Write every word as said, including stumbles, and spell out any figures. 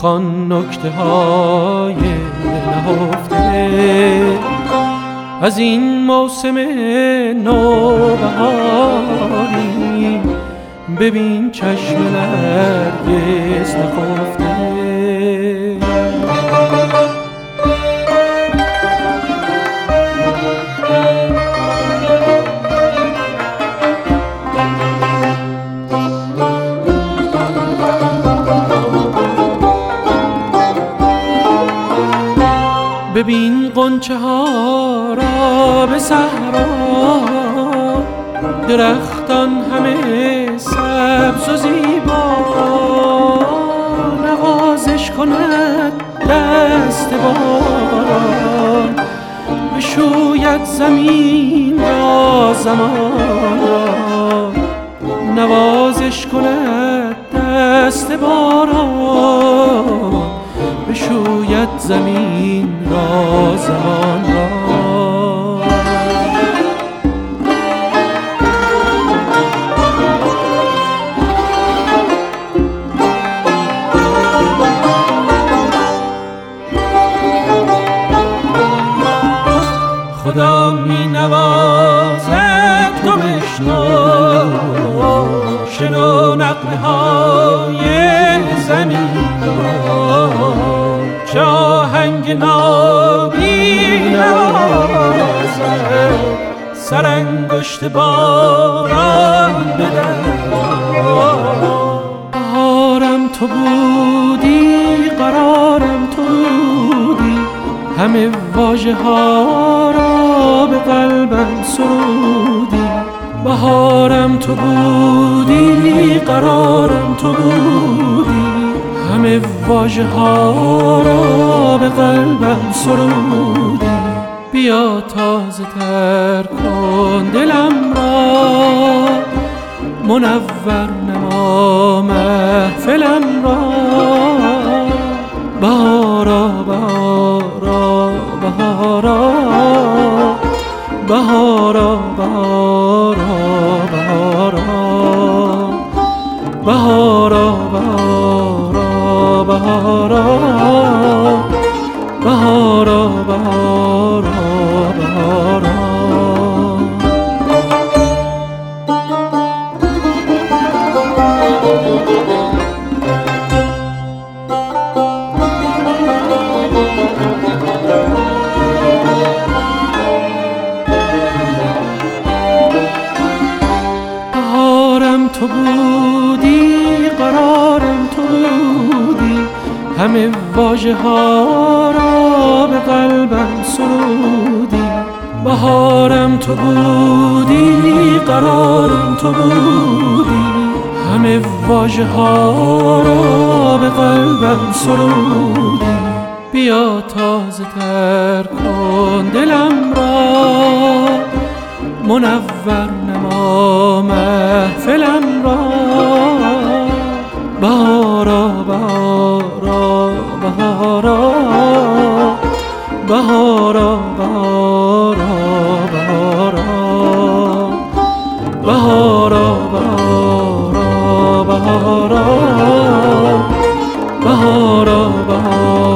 خوان نکته های نهفته از این موسم نوبهاری. ببین چشم نرگس نخفته. ببین غنچه ها را به صحرا، درختان همه سبز و زیبا. نوازش کند دست باران، بشوید زمین را زمان را. نوازش کند دست باران، بشوید زمین را زمان را. خدا می نوازد تو بشنو، شنو نغمه های زمین را. چه آهنگ نابی نوازد سرانگشت باران بدن. بهارم تو بودی، قرارم تو بودی، همه واژه ها را به قلبم سرودی. بهارم تو بودی، قرارم تو بودی، همه واژه ها را به قلبم سرودی. بیا تازه تر کن دلم را، منور نما محفلم را. بهارا بهارا بهارا بهارا بهارا بهارا بهارا بهارا بهارا بهارا بهارا. بهارم تو بودی، قرارم تو بودی، همه واژه ها را به قلبم سرودی. بهارم تو بودی، قرارم تو بودی، همه واژه ها را به قلبم سرودی. بیا تازه تر کن دلم را، منور نما محفلم را. بهارا بهارا بهارا بهارا بهارا بهارا بهارا بهارا بهارا بهارا بهارا